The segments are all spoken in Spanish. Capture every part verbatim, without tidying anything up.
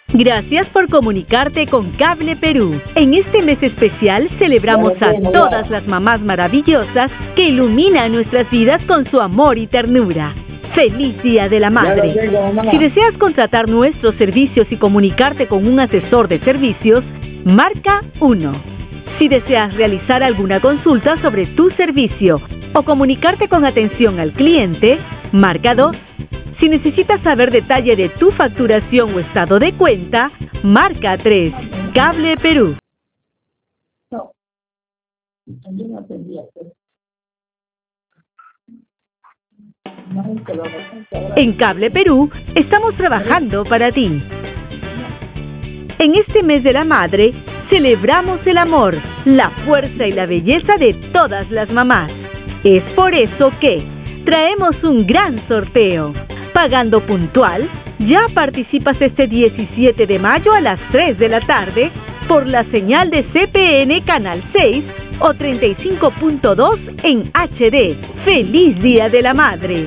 Gracias por comunicarte con Cable Perú. En este mes especial celebramos a todas las mamás maravillosas que iluminan nuestras vidas con su amor y ternura. ¡Feliz Día de la Madre! Si deseas contratar nuestros servicios y comunicarte con un asesor de servicios, marca uno. Si deseas realizar alguna consulta sobre tu servicio o comunicarte con atención al cliente, marca dos. Si necesitas saber detalle de tu facturación o estado de cuenta, marca tres. Cable Perú. En Cable Perú estamos trabajando para ti. En este mes de la madre, celebramos el amor, la fuerza y la belleza de todas las mamás. Es por eso que traemos un gran sorteo. Pagando puntual, ya participas este diecisiete de mayo a las tres de la tarde por la señal de C P N Canal seis o treinta y cinco punto dos en H D. ¡Feliz Día de la Madre!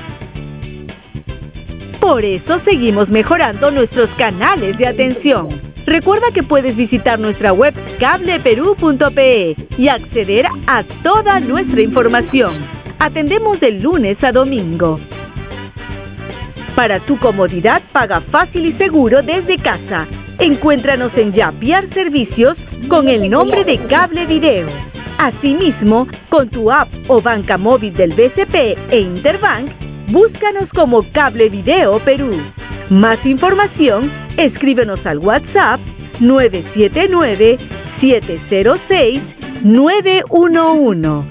Por eso seguimos mejorando nuestros canales de atención. Recuerda que puedes visitar nuestra web cable perú punto pe y acceder a toda nuestra información. Atendemos de lunes a domingo. Para tu comodidad, paga fácil y seguro desde casa. Encuéntranos en Yapiar Servicios con el nombre de Cable Video. Asimismo, con tu app o banca móvil del B C P e Interbank, búscanos como Cable Video Perú. Más información, escríbenos al WhatsApp nueve siete nueve, siete cero seis, nueve uno uno.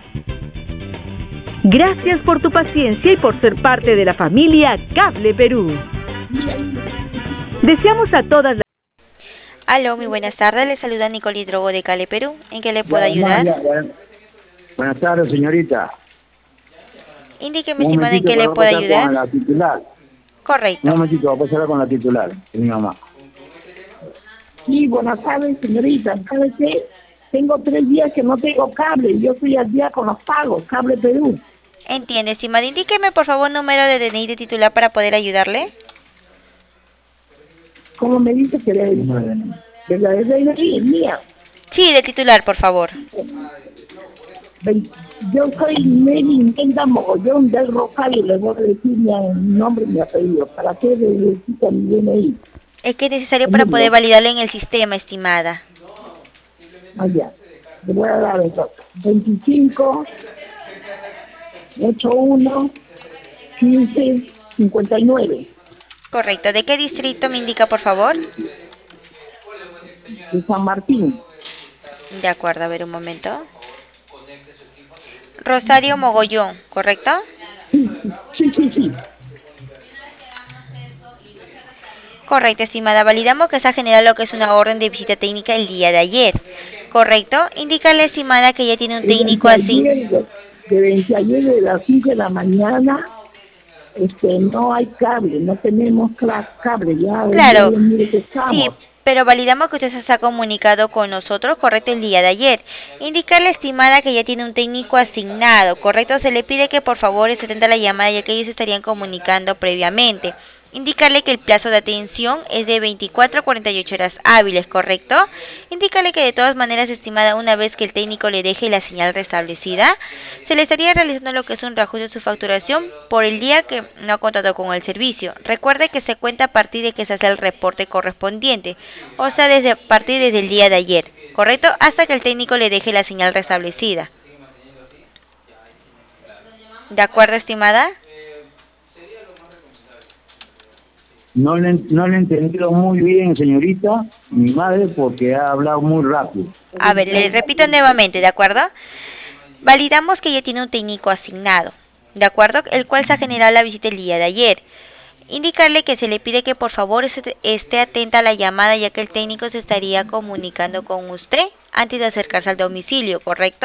Gracias por tu paciencia y por ser parte de la familia Cable Perú. Deseamos a todas las... Aló, muy buenas tardes. Le saluda Nicole Drogo de Cable Perú. ¿En qué le puedo ayudar? Ya, ya. Buenas tardes, señorita. Indíqueme, estimada, en qué le puedo ayudar. Con la titular. Correcto. Un momentito, voy a pasar con la titular, de mi mamá. Sí, buenas tardes, señorita. ¿Sabe qué? Tengo tres días que no tengo cable. Yo estoy al día con los pagos, Cable Perú. Entiende, estimada. Indíqueme, por favor, número de D N I de titular para poder ayudarle. ¿Cómo me dice que le de la D N I es mía? Sí, de titular, por favor. Yo soy Nelly Menda Mogollón del Rosario. Le voy a decir mi nombre y mi apellido. ¿Para qué necesita mi D N I? Es que es necesario para poder validarlo en el sistema, estimada. Ah, ya. Le voy a dar entonces. veinticinco, ochenta y uno, quince, cincuenta y nueve. Correcto. ¿De qué distrito me indica, por favor? De San Martín. De acuerdo, a ver un momento. Rosario Mogollón, ¿correcto? Sí, sí, sí, sí. Correcto, estimada. Validamos que se ha generado lo que es una orden de visita técnica el día de ayer. ¿Correcto? Indicarle, estimada, que ya tiene un técnico así. Desde ayer de las cinco de la mañana este, no hay cable, no tenemos cable. Ya, claro, mire que estamos. Sí, pero validamos que usted se ha comunicado con nosotros, correcto, el día de ayer. Indicarle, estimada, que ya tiene un técnico asignado, correcto. Se le pide que por favor se atenda la llamada, ya que ellos estarían comunicando previamente. Indicarle que el plazo de atención es de veinticuatro a cuarenta y ocho horas hábiles, ¿correcto? Indicarle que de todas maneras, estimada, una vez que el técnico le deje la señal restablecida, se le estaría realizando lo que es un reajuste de su facturación por el día que no ha contado con el servicio. Recuerde que se cuenta a partir de que se hace el reporte correspondiente, o sea, desde a partir desde el día de ayer, ¿correcto? Hasta que el técnico le deje la señal restablecida. ¿De acuerdo, estimada? No le, no le he entendido muy bien, señorita, mi madre, porque ha hablado muy rápido. A ver, le repito nuevamente, ¿de acuerdo? Validamos que ya tiene un técnico asignado, ¿de acuerdo? El cual se ha generado la visita el día de ayer. Indicarle que se le pide que por favor esté atenta a la llamada, ya que el técnico se estaría comunicando con usted antes de acercarse al domicilio, ¿correcto?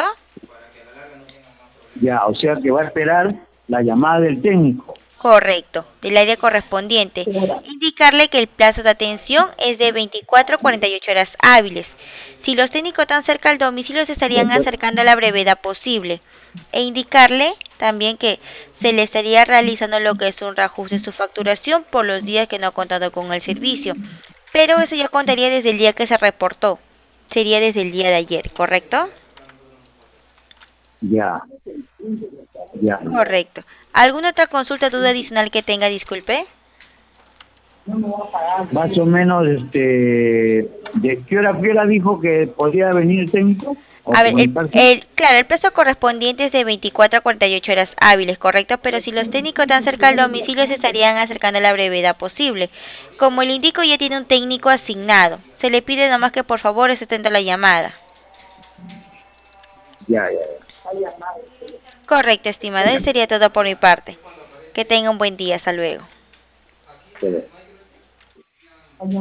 Ya, o sea que va a esperar la llamada del técnico. Correcto, del área correspondiente. Indicarle que el plazo de atención es de veinticuatro a cuarenta y ocho horas hábiles. Si los técnicos están cerca del domicilio, se estarían acercando a la brevedad posible. E indicarle también que se le estaría realizando lo que es un reajuste de su facturación por los días que no ha contado con el servicio. pero eso ya contaría desde el día que se reportó. Sería desde el día de ayer, ¿correcto? Ya, ya. Correcto. ¿Alguna otra consulta, duda adicional que tenga, disculpe? Más o menos, este, ¿de qué hora, qué hora dijo que podía venir el técnico? A ver, el, el, claro, el plazo correspondiente es de veinticuatro a cuarenta y ocho horas hábiles, ¿correcto? Pero si los técnicos están cerca del domicilio, se estarían acercando a la brevedad posible. Como le indico, ya tiene un técnico asignado. Se le pide nomás que por favor esté atento a la llamada. Ya, ya, ya. Correcto, estimado. Eso sería todo por mi parte. Que tenga un buen día. Hasta luego. Pero...